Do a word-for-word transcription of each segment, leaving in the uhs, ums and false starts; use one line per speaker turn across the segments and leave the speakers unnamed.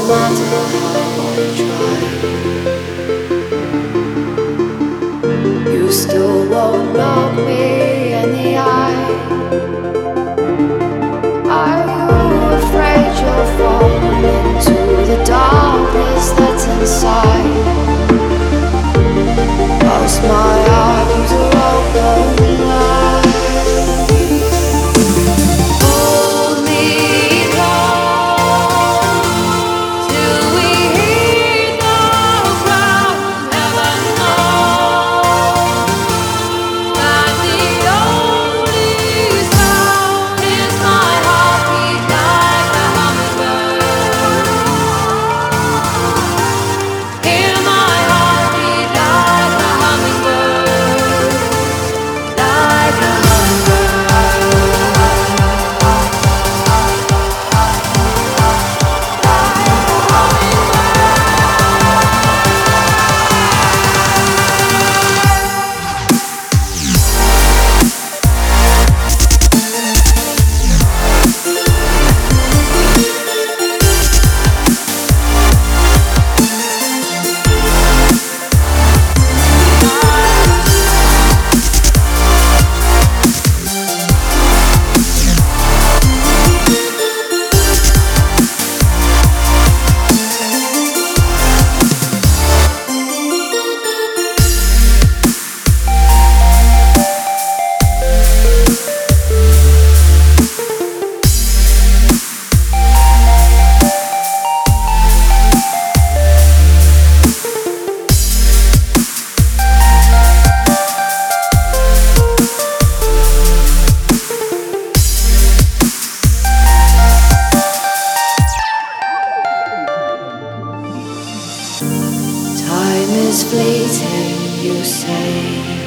matter how I try, you still won't look me in the eye. Are you afraid you'll fall into the darkness that's inside? Whilst my arms are open wide, hold me close till we hear the ground. Heaven knows that the only sound is my heartbeat like a hummingbird. Hear my heartbeat like a hummingbird, like a hummingbird. Time is fleeting, you say.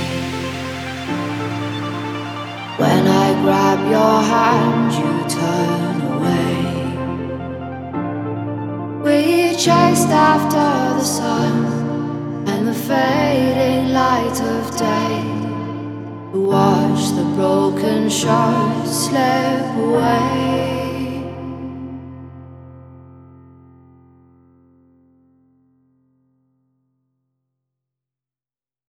When I grab your hand, you turn away. We chased after the sun and the fading light of day, to watch the broken shards slip away.